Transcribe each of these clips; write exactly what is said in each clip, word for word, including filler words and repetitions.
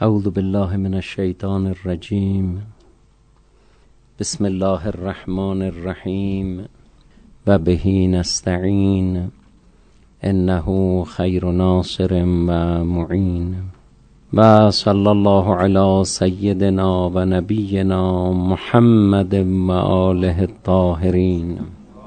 اعوذ بالله من الشیطان الرجیم. بسم الله الرحمن الرحیم و به نستعین انه خیر ناصر و معین. و صلی الله علی سیدنا و نبینا محمد و آله الطاهرین.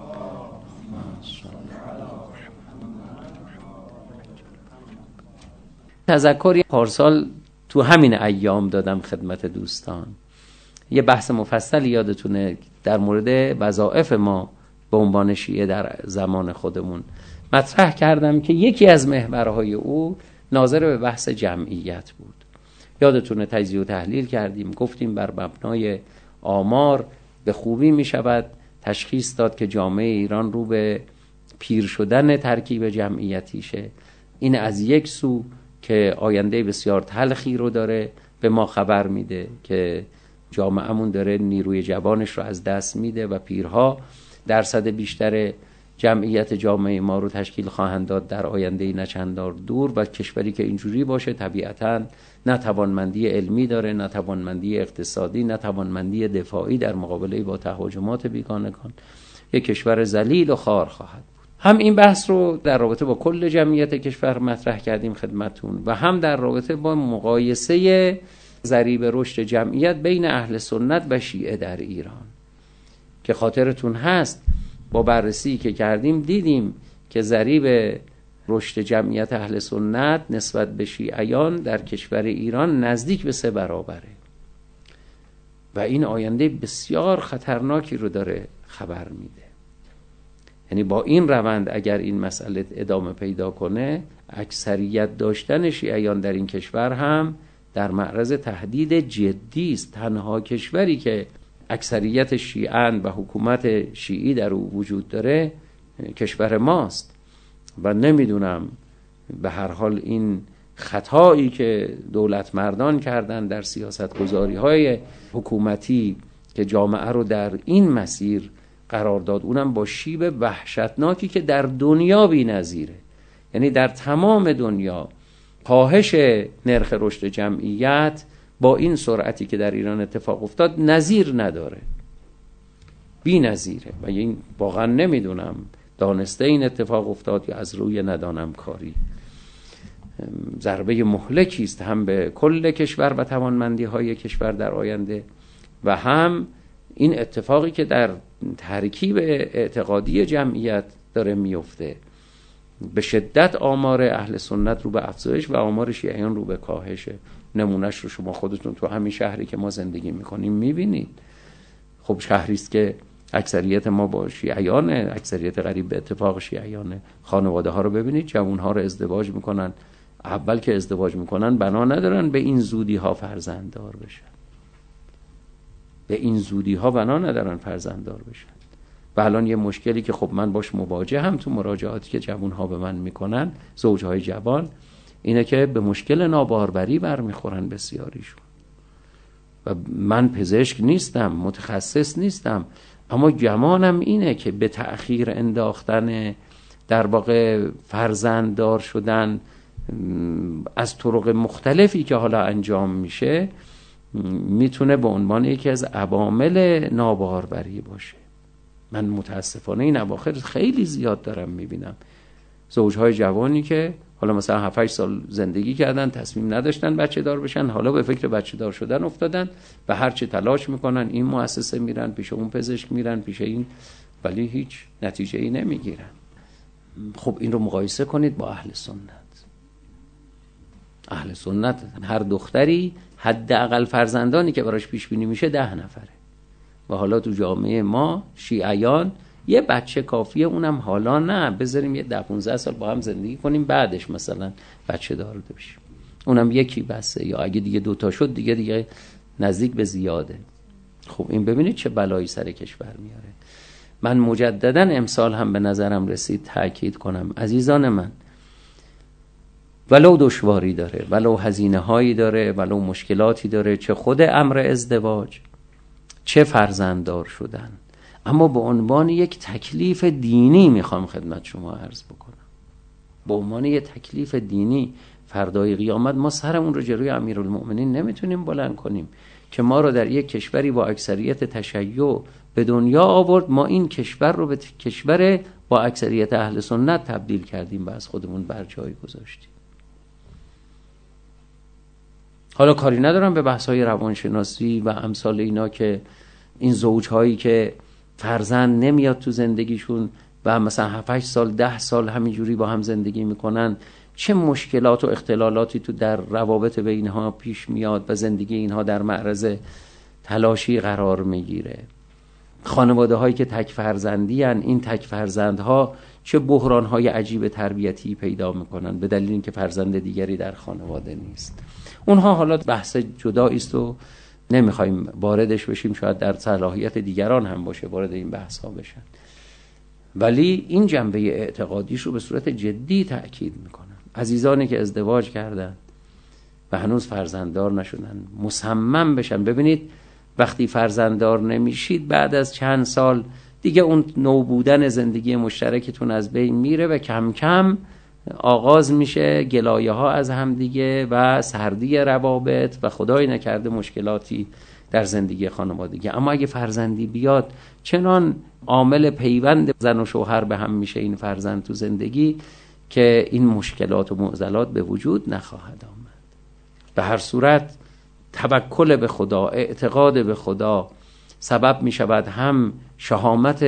تذکری پارسال تو همین ایام دادم خدمت دوستان، یه بحث مفصل یادتونه در مورد وظایف ما به عنوان شیعه در زمان خودمون مطرح کردم که یکی از محورهای او ناظر به بحث جمعیت بود. یادتونه تجزیه و تحلیل کردیم، گفتیم بر مبنای آمار به خوبی می شود تشخیص داد که جامعه ایران رو به پیر شدن ترکیب جمعیتیشه. این از یک سو که آینده بسیار تلخی رو داره به ما خبر میده که جامعهمون داره نیروی جوانش رو از دست میده و پیرها درصد بیشتر جمعیت جامعه ما رو تشکیل خواهند داد در آینده نچندان دور. و کشوری که اینجوری باشه طبیعتاً نه توانمندی علمی داره، نه توانمندی اقتصادی، نه توانمندی دفاعی در مقابله با تهاجمات بیگانگان. یک کشور ذلیل و خوار خواهد بود. هم این بحث رو در رابطه با کل جمعیت کشور مطرح کردیم خدمتون و هم در رابطه با مقایسه ضریب رشد جمعیت بین اهل سنت و شیعه در ایران که خاطرتون هست با بررسی که کردیم دیدیم که ضریب رشد جمعیت اهل سنت نسبت به شیعیان در کشور ایران نزدیک به سه برابره و این آینده بسیار خطرناکی رو داره خبر میده. یعنی با این روند اگر این مسئله ادامه پیدا کنه، اکثریت داشتن شیعیان در این کشور هم در معرض تهدید جدی است. تنها کشوری که اکثریت شیعیان و حکومت شیعی در او وجود داره کشور ماست و نمیدونم به هر حال این خطایی که دولت مردان کردن در سیاست گذاری های حکومتی که جامعه رو در این مسیر قرار داد، اونم با شیب وحشتناکی که در دنیا بی نظیره. یعنی در تمام دنیا کاهش نرخ رشد جمعیت با این سرعتی که در ایران اتفاق افتاد نظیر نداره، بی نظیره و این واقعا نمیدونم دانسته این اتفاق افتاد یا از روی ندانم کاری. ضربه مهلکی است هم به کل کشور و توانمندی های کشور در آینده و هم این اتفاقی که در ترکیب اعتقادی جمعیت داره میفته. به شدت آمار اهل سنت رو به افزایش و آمار شیعیان رو به کاهشه. نمونهش رو شما خودتون تو همین شهری که ما زندگی میکنیم میبینید. خب شهریست که اکثریت ما با شیعیانه، اکثریت قریب به اتفاق شیعیانه. خانواده ها رو ببینید، جوان ها رو ازدواج میکنن، اول که ازدواج میکنن بنا ندارن به این زودی ها فرزنددار بشن، به این زودی ها بنا ندارن فرزنددار بشن. و الان یه مشکلی که خب من باش مواجه هم تو مراجعاتی که جوان ها به من میکنن، زوجهای جوان، اینه که به مشکل ناباروری برمیخورن بسیاریشون. و من پزشک نیستم، متخصص نیستم، اما گمانم اینه که به تأخیر انداختن در واقع فرزنددار شدن از طرق مختلفی که حالا انجام میشه میتونه به عنوان یکی از عوامل ناباروری باشه. من متاسفانه این اواخر خیلی زیاد دارم میبینم زوجهای جوانی که حالا مثلا هفت هشت سال زندگی کردن، تصمیم نداشتن بچه دار بشن، حالا به فکر بچه دار شدن افتادن و هرچی تلاش میکنن این مؤسسه میرن پیش اون پزشک میرن پیش این، ولی هیچ نتیجه ای نمیگیرن. خب این رو مقایسه کنید با اهل سنت. اهل سنت هر دختری حداقل فرزندانی که براش پیش بینی میشه ده نفره و حالا تو جامعه ما شیعیان یه بچه کافیه، اونم حالا نه، بذاریم یه ده پونزده سال با هم زندگی کنیم بعدش مثلا بچه دار بشیم، اونم یکی بسه، یا اگه دیگه دوتا شد دیگه دیگه نزدیک به زیاده. خب این ببینید چه بلایی سر کشور میاره. من مجددا امسال هم به نظرم رسید تأکید کنم عزیزان من، ولو دشواری داره، ولو هزینه هایی داره، ولو مشکلاتی داره، چه خود امر ازدواج چه فرزنددار شدن، اما به عنوان یک تکلیف دینی میخوام خدمت شما عرض بکنم، به عنوان یک تکلیف دینی فردای قیامت ما سرمون رو جلوی امیرالمؤمنین نمیتونیم بلند کنیم که ما رو در یک کشوری با اکثریت تشیع به دنیا آورد، ما این کشور رو به کشور با اکثریت اهل سنت تبدیل کردیم و از خودمون بر جای گذاشتیم. حالا کاری ندارم به بحث‌های روانشناسی و امثال اینا که این زوج‌هایی که فرزند نمیاد تو زندگیشون و مثلا هفت هشت سال ده سال همینجوری با هم زندگی میکنن، چه مشکلات و اختلالاتی تو در روابط بین اینها پیش میاد و زندگی اینها در معرض تلاشی قرار میگیره. خانواده هایی که تک فرزندی هن، این تک فرزندها چه بحران های عجیب تربیتی پیدا میکنن به دلیل اینکه فرزند دیگری در خانواده نیست. اونها حالا بحث جدایی است و نمیخوایم واردش بشیم، شاید در صلاحیت دیگران هم باشه وارد این بحث ها بشن، ولی این جنبه اعتقادیش رو به صورت جدی تأکید میکنن. عزیزانی که ازدواج کردن و هنوز فرزنددار نشدن مصمم بشن. ببینید وقتی فرزنددار نمیشید بعد از چند سال دیگه اون نو بودن زندگی مشترکتون از بین میره و کم کم آغاز میشه گلایه ها از هم دیگه و سردی روابط و خدای نکرده مشکلاتی در زندگی خانوادگی. اما اگه فرزندی بیاد چنان عامل پیوند زن و شوهر به هم میشه این فرزند تو زندگی که این مشکلات و معضلات به وجود نخواهد آمد. به هر صورت توکل به خدا، اعتقاد به خدا سبب می شود هم شهامت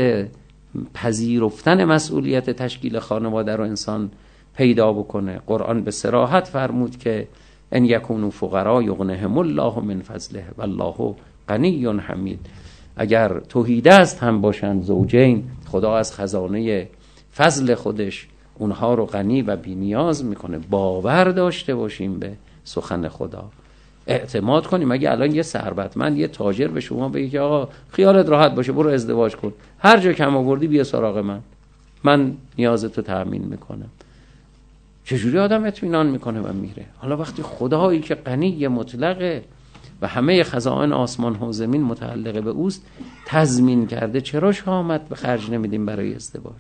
پذیرفتن مسئولیت تشکیل خانواده رو انسان پیدا بکنه. قرآن به صراحت فرمود که ان یکونوا فقراء یغنهم الله من فضله والله غنی حمید. اگر تهیدست هم باشن زوجین، خدا از خزانه فضل خودش اونها رو غنی و بی‌نیاز میکنه. باور داشته باشیم به سخن خدا، اعتماد کنیم. اگه الان یه ثروتمند یه تاجر به شما بگه که آقا خیالت راحت باشه برو ازدواج کن، هر جا کم آوردی بیا سراغ من، من نیازتو تأمین میکنم، چجوری آدم اطمینان میکنه و میره؟ حالا وقتی خدایی که غنی مطلقه و همه خزائن آسمان ها و زمین متعلق به اوست تضمین کرده، چرا شهامت به خرج نمیدیم برای ازدواج؟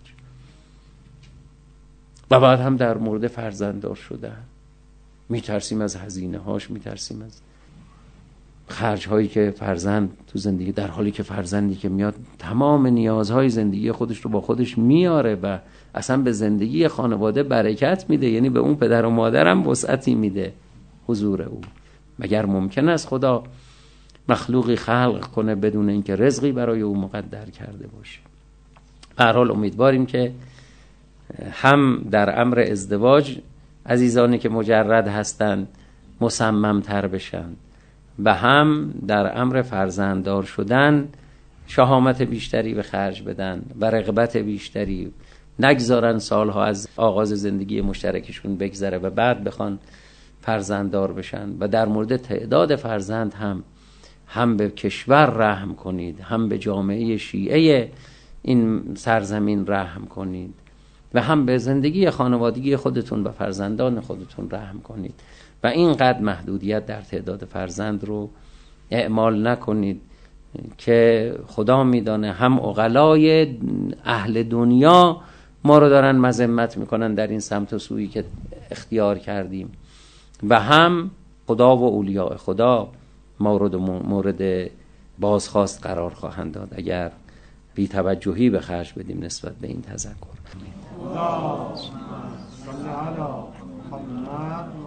و بعد هم در مورد فرزنددار شدن میترسیم از هزینه هاش، میترسیم از خرج هایی که فرزند تو زندگی، در حالی که فرزندی که میاد تمام نیازهای زندگی خودش رو با خودش میاره و اصلا به زندگی خانواده برکت میده، یعنی به اون پدر و مادرم وسعتی میده حضور او. مگر ممکن است خدا مخلوقی خلق کنه بدون اینکه رزقی برای او مقدر کرده باشه؟ به هر حال امیدواریم که هم در امر ازدواج عزیزانی که مجرد هستند مصمم تر بشن و هم در امر فرزنددار شدن شهامت بیشتری به خرج بدن و رغبت بیشتری، نگذارن سالها از آغاز زندگی مشترکشون بگذره و بعد بخوان فرزنددار بشن. و در مورد تعداد فرزند هم هم به کشور رحم کنید، هم به جامعه شیعه این سرزمین رحم کنید و هم به زندگی خانوادگی خودتون و فرزندان خودتون رحم کنید و اینقدر محدودیت در تعداد فرزند رو اعمال نکنید که خدا میدانه هم عقلای اهل دنیا ما رو دارن مذمت میکنن در این سمت و سویی که اختیار کردیم و هم خدا و اولیاء خدا مورد مورد بازخواست قرار خواهند داد اگر بی توجهی به خرج بدیم نسبت به این تذکر. اللهم صل علی محمد